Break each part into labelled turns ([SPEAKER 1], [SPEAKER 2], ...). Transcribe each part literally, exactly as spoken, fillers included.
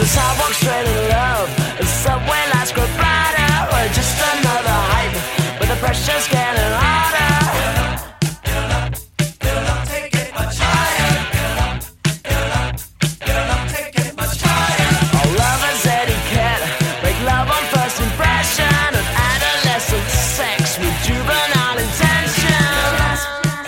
[SPEAKER 1] sidewalk straight in love. The subway lights grow brighter. We're just another hype, but the pressure's getting harder. Our lovers etiquette, break love on first impression, and adolescent sex with juvenile intentions.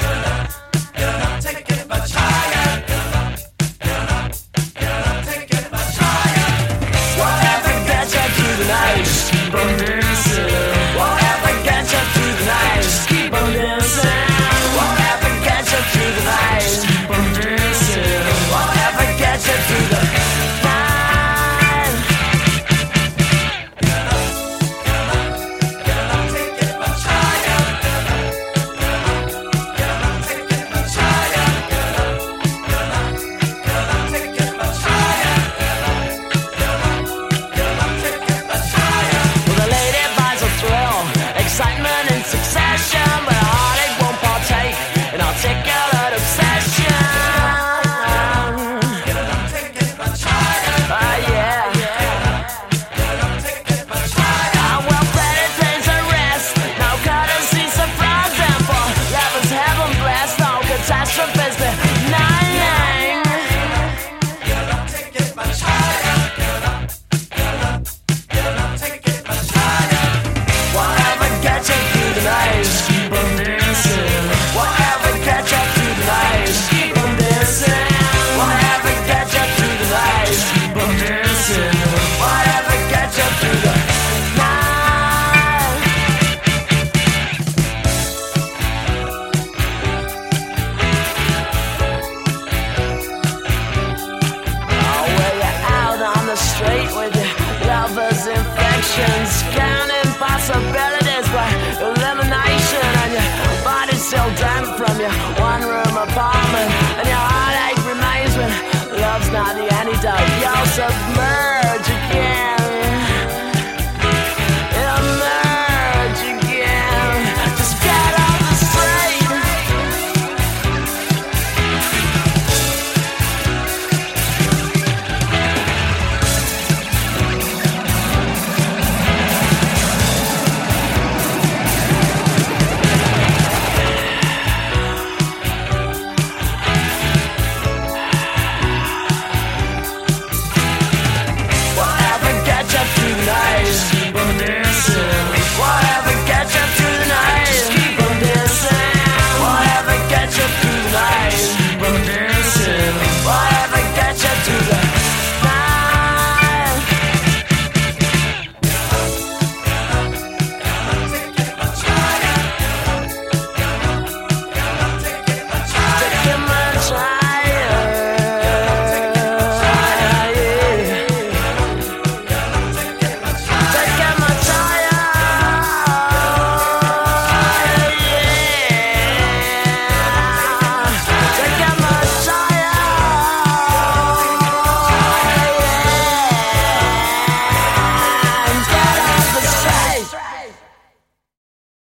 [SPEAKER 1] Whatever gets you through the night, just keep on dancing. Whatever gets you through the night, just keep on dancing. Whatever gets you through the night, just keep on dancing. Whatever gets you through the night. Well, the lady buys a thrill, excitement in succession, but a heartache won't partake in articulate obsession. Ah, yeah. Ah, well, credit pays a rest, no courtesy surprising, for lovers heaven blessed, no catastrophes denying. Whatever gets you through the night, just keep on dancing. Whatever gets you through the night, just keep on dancing. Whatever gets you through the night, just keep on dancing. Whatever gets you through the night. Oh, well, you're out on the street with your lover's infections, counting possibilities by elimination, and your body's still damp from your one-room apartment, and your heartache remains when love's not the antidote. You're submerged.